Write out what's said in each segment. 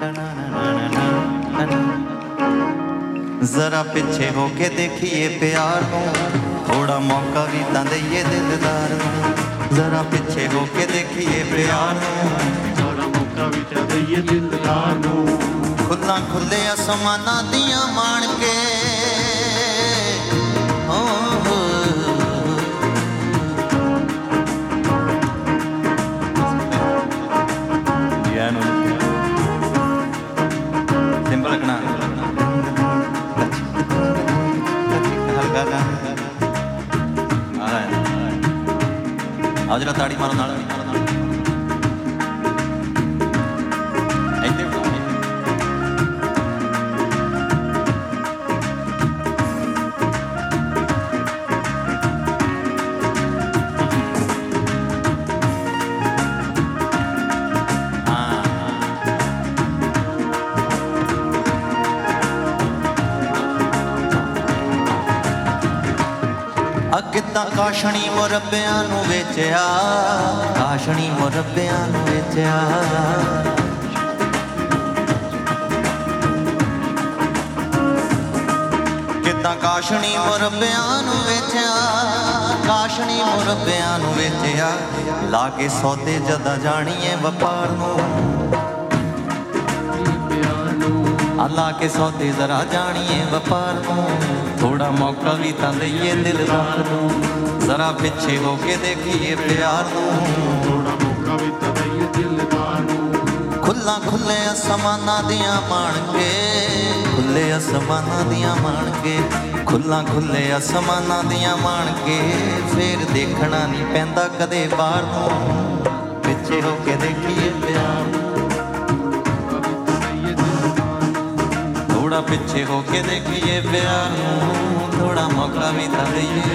जरा पीछे होके देखिए प्यार को, थोड़ा मौका भी तां दईए दिलदार को। जरा पीछे होके देखिए प्यार को, थोड़ा मौका भी तां दईए दिलदार को। खुला खुले आसमाना दियां मान के सिंपल रखना हल्का गा आओ जरा ताड़ी मारो नाल कितना काशनी मुरब्बियां नू वेचिया, काशनी मुरब्बियां नू वेचिया। कितना काशनी मुरब्बियां नू वेचिया, काशनी मुरब्बियां नू वेचिया। लाके सौदे जदा जानिए व्यापार नू, अल्लाह के सौदे जरा जानिए व्यापार को। थोड़ा मौका भी तां दईए दिलदार को, जरा पीछे होके देखिए प्यार को। थोड़ा मौका भी तां दईए दिलदार को। खुला खुले आसमाना दियां मान के, खुले आसमाना दियां मान के, खुला खुले आसमाना दियां मान के। फिर देखना नहीं पैंदा कदे बाहर को, पीछे होके देखिए प्यार को। थोड़ा पीछे होके देखिए प्यार को, थोड़ा मौका भी तां दईए।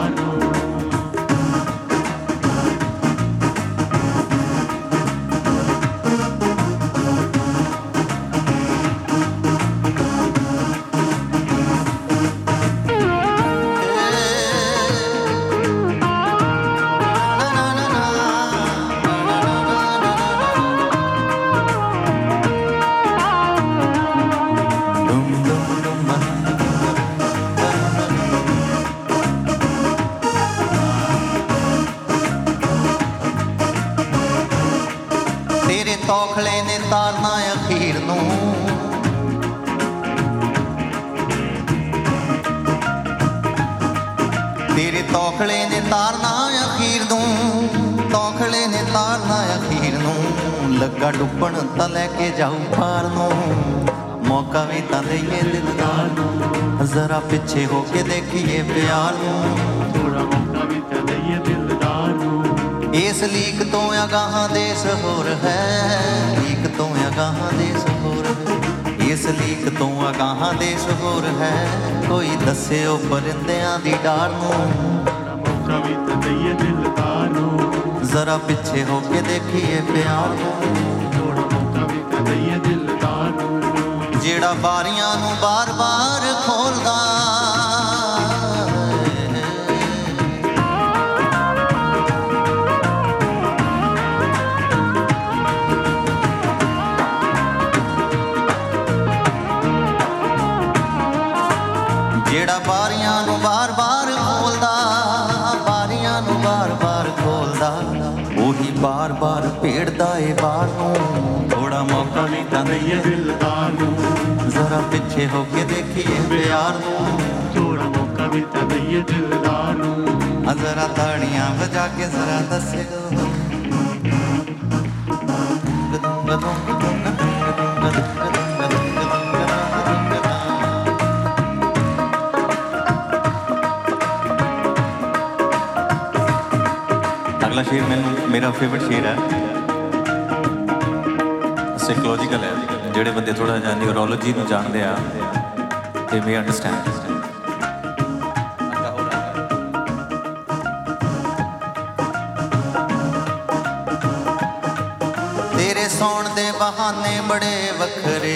तेरे तौखले ने तारना अखीर नू, तेरे तौखले ने तारना अखीर नू, तौखले ने तारना अखीर नू। लगा डुबण तां लैके जाऊं पार नू, मौका भी तां दईए दिलदार नू। जरा पीछे होके देखिए प्यार नू, थोड़ा मौका भी तां दईए दिलदार नू। इस लीक तो अगाहां देस होर है, लीक तो अगाहां देस होर है। इस लीक तो अगाहां देस होर है। कोई दस्सिओ परिंदियां दी डार नू, मौका भी तां दईए दिलदार नू। जरा पीछे होके देखिए प्यार नू, थोड़ा मौका भी तां दईए दिलदार नू। जेड़ा बारियां नू बार बार खोलदा, जेड़ा बारियां नू बार बार खोलदा, बारियां नू बार बार खोलदा। ओही बार बार भेड़दा ए बार नू, थोड़ा मौका भी तां दईए दिलदार नू। जरा पीछे होके देखिए प्यार नू, थोड़ा मौका भी तां दईए दिलदार नू। जरा ताड़ियां बजा के जरा दस्सिओ अगला शेर मेरा फेवरेट शेर है, साइकोलॉजिकल है। ਜਿਹੜੇ ਬੰਦੇ ਥੋੜਾ ਜਿਹਾ ਨਿਊਰੋਲੋਜੀ ਨੂੰ ਜਾਣਦੇ ਆ they may understand. तेरे सौण दे बहाने बड़े वखरे,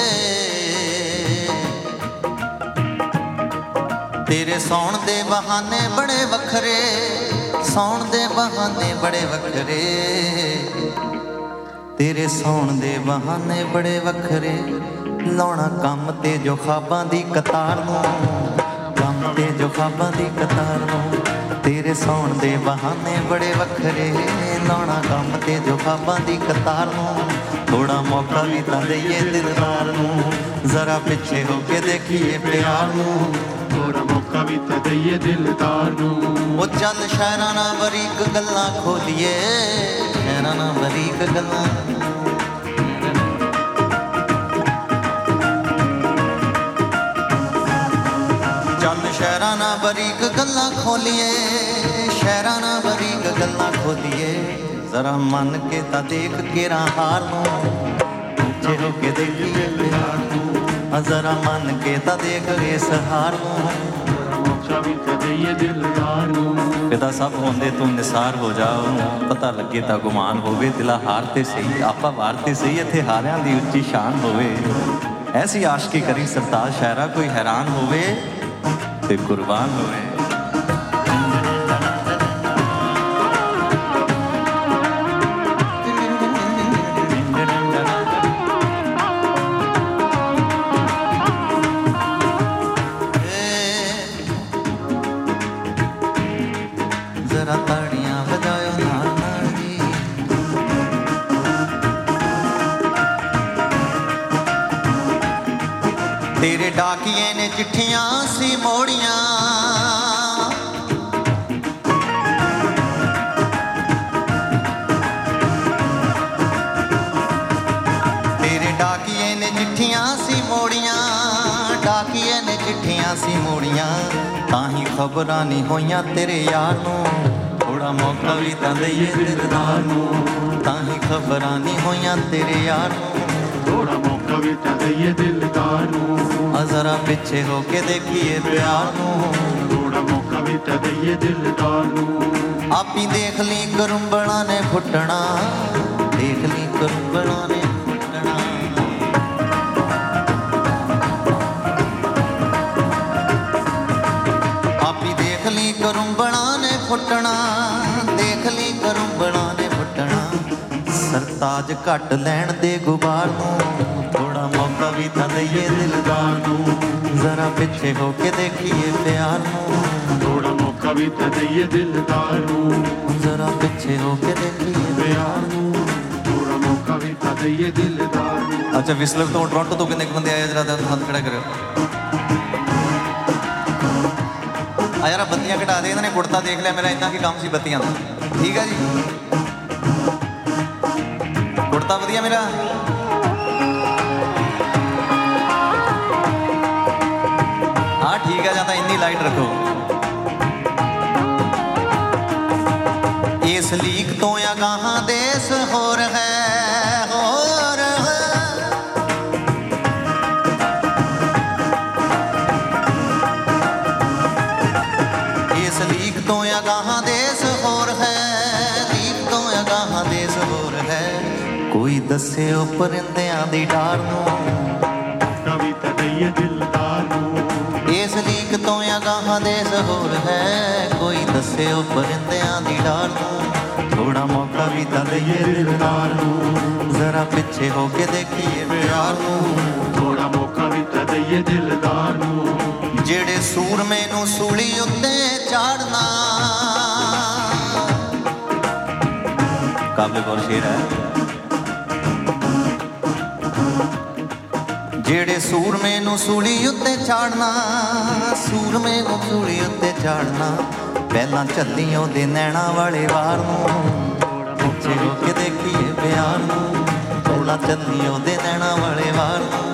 तेरे सौण दे बहाने बड़े वखरे, सौण दे बहाने बड़े वखरे। तेरे सौण दे बहाने बड़े वखरे, लाउणा कम ते जो ख्वाबां दी कतार नूं, कम ते जो ख्वाबां दी कतार नूं। तेरे सौण दे बहाने बड़े वखरे, लाउणा कम ते जो ख्वाबां दी कतार नूं। थोड़ा मौका भी तां दईए दिलदार नूं, जरा पिछे हो के देखिए प्यार नूं। थोड़ा मौका भी तां दईए दिलदार नूं। ओ चल शहरां नाल बरीक गल्लां खोलीए, शहरां नाल बरीक गल्लां। चल शहरां नाल बरीक गल्लां खोलीए, शहरां नाल बरीक गल्लां खोलीए। जरा मन के तां देख केरा हार नूं, ऊंचे हो के देखिए प्यार नूं। जरा मन के तां देख इस हार नूं, मौका भी तां दईए दिलदार नूं। पिता सब होंदे तू निसार हो जा, पता लगे तां गुमान होवे। दिला हार ते सही आपा वार ते सही, इत्थे हारियां दी उच्ची शान होवे। ऐसी आशिकी करी सरताज शायरा, कोई हैरान होवे ते कुर्बान होवे। जरा ताड़ियां बजाओ नाल नाल जी। तेरे डाकिए ने चिट्ठियां सी मोड़ियां, तेरे डाकिए ने चिट्ठियां सी मोड़ियां, डाकिए ने चिट्ठियां सी मोड़ियां। ताही खबरां नहीं होइयां तेरे यार नूं, थोड़ा मौका भी तां दईए दिलदार नूं। ताही खबरां नहीं होइयां तेरे यार नूं, थोड़ा मौका भी तां दईए दिलदार नूं। जरा पिछे हो के देखिए प्यार नूं, थोड़ा मौका भी तां दईए दिलदार नूं। आप ही देख ली करुंबड़ा ने फुटना, देख ली करुंबड़ा ने फुटना। आप ही देख ली करुंबड़ा ने फुटना, देख ली करुंबड़ा ने फुटना। सरताज घट लैण दे गुबार नूं, थोड़ा मौका भी तां दईए दिलदार नूं। जरा पिछे हो के देखिए प्यार नूं, थोड़ा मौका भी तां दईए दिलदार नूं। जरा पिछे हो के देखिए प्यार नूं। थोड़ा मौका भी तां दईए दिलदार नूं। अच्छा विस्लर तो टोरंटो तो कितने बंदे आए, जरा हाथ खड़ा करो। आ यार बत्तियां घटा दे, इन्होंने कुर्ता देख लिया मेरा, इन्ना की काम सी बत्तियां दा। ठीक है जी, कुर्ता वधिया मेरा। हाँ ठीक है, जाता इन्नी लाइट रखो। इस लीक तो या गाहां देश होर है, होर है। इस लीक तो या गाहां देश होर है, लीक तो या गाहां देश होर है। कोई दस्से ओ परिंदियां दी डार नूं, मौका भी तां दईए दिलदार नूं। इस लीक तो या गाहां देश होर है। कोई दस्से ओ परिंदियां दी डार नूं, थोड़ा मौका भी तां दईए दिलदार नूं। जरा पिछे हो के देखिए प्यार नूं, थोड़ा मौका भी तां दईए दिलदार नूं। जेड़े सूरमे नूं सूली उत्ते चाड़ना। काबिल गौर शेर है। जेड़े सूरमे नूं सूली उत्ते चाड़ना, सूरमे नूं सूली उत्ते चाड़ना। पहलां चली ओहदे नैणा वाले वार नूं, पिछे हो के देखिए प्यार नूं। पहलां चली ओहदे नैणा वाले वार नूं।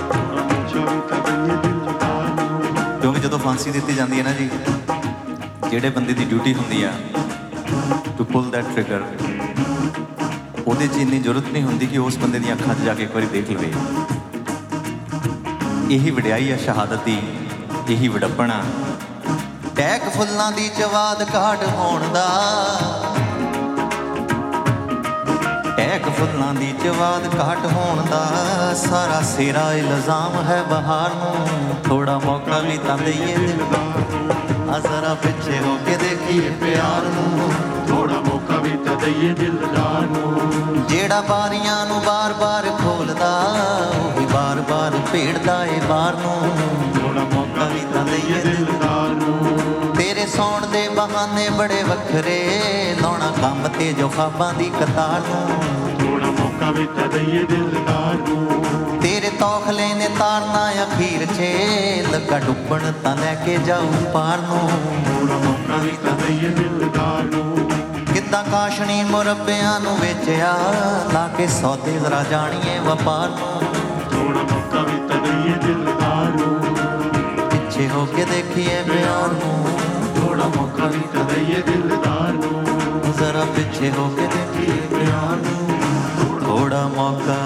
क्योंकि जदों फांसी दित्ती जाती है ना जी, ਜਿਹੜੇ ਬੰਦੇ ਦੀ ਡਿਊਟੀ ਹੁੰਦੀ ਆ ਟੂ ਪੁੱਲ ਦੈਟ ਟ੍ਰਿਗਰ, ਉਹਦੇ 'ਚ ਇੰਨੀ ਜ਼ਰੂਰਤ ਨਹੀਂ ਹੁੰਦੀ ਕਿ ਉਸ ਬੰਦੇ ਦੀਆਂ ਅੱਖਾਂ 'ਚ ਜਾ ਕੇ ਇੱਕ ਵਾਰੀ ਦੇਖ ਲਵੇ। ਇਹੀ ਵਡਿਆਈ ਆ ਸ਼ਹਾਦਤ ਦੀ, ਇਹੀ ਵਡੱਪਣਾ। ਟਹਿਕ ਫੁੱਲਾਂ ਦੀ ਜਵਾਦ ਘਾਟ ਹੋਣ ਦਾ, ਟਹਿਕ ਫੁੱਲਾਂ ਦੀ ਜਵਾਦ ਘਾਟ ਹੋਣ ਦਾ। ਸਾਰਾ ਸੇਰਾ ਇਲਜ਼ਾਮ ਹੈ ਬਹਾਰ ਨੂੰ, ਥੋੜਾ ਮੌਕਾ ਵੀ ਤਾਂ ਦਈਏ ਦਿਲਦਾਰ ਨੂੰ। ਜ਼ਰਾ ਪਿੱਛੇ ਹੋ ਕੇ ਦੇਖੀਏ ਪਿਆਰ ਨੂੰ। ਥੋੜਾ ਮੌਕਾ ਵੀ ਤਾਂ ਦਈਏ ਦਿਲਦਾਰ ਨੂੰ। ਜਿਹੜਾ ਬਾਰੀਆਂ ਨੂੰ ਬਾਰ-ਬਾਰ ਖੋਲਦਾ ਉਹੀ ਬਾਰ-ਬਾਰ ਭੇੜਦਾ ਏ ਬਾਹਰ ਨੂੰ। ਥੋੜਾ ਮੌਕਾ ਵੀ ਤਾਂ ਦਈਏ ਦਿਲਦਾਰ ਨੂੰ। ਤੇਰੇ ਸੌਣ ਦੇ ਬਹਾਨੇ ਬੜੇ ਵੱਖਰੇ ਲਾਉਣਾ ਕੰਮ ਤੇ ਜੋ ਖਾਬਾਂ ਦੀ ਕਤਾਰ ਨੂੰ। ਥੋੜਾ ਮੌਕਾ ਵੀ ਤਾਂ ਦਈਏ ਦਿਲਦਾਰ ਨੂੰ। ਤੇਰੇ ਤੌਖਲੇ ਨੇ ਤਾਰਨਾ ਅਖੀਰ 'ਚ ਲੱਗਾ ਡੁੱਬਣ ਤਾਂ ਲੈ ਕੇ ਜਾਊ ਪਾਰ ਨੂੰ। ਥੋੜਾ ਮੌਕਾ ਵੀ ਤਾਂ ਦਈਏ ਦਿਲਦਾਰ ਨੂੰ। ਕਿੱਦਾਂ ਕਾਸ਼ਣੀ ਮੁਰੱਬਿਆਂ ਨੂੰ ਵੇਚਿਆ ਲਾ ਕੇ ਸੌਦੇ ਜ਼ਰਾ ਜਾਣੀਏ ਵਪਾਰ ਨੂੰ। ਥੋੜਾ ਮੌਕਾ ਵੀ ਤਾਂ ਦਈਏ ਦਿਲਦਾਰ ਨੂੰ। ਪਿੱਛੇ ਹੋ ਕੇ ਦੇਖੀਏ ਪਿਆਰ ਨੂੰ। ਥੋੜਾ ਮੌਕਾ ਵੀ ਤਾਂ ਦਈਏ ਦਿਲਦਾਰ ਨੂੰ। ਜ਼ਰਾ ਪਿੱਛੇ ਹੋ ਕੇ ਦੇਖੀਏ ਪਿਆਰ ਨੂੰ। ਥੋੜਾ ਮੌਕਾ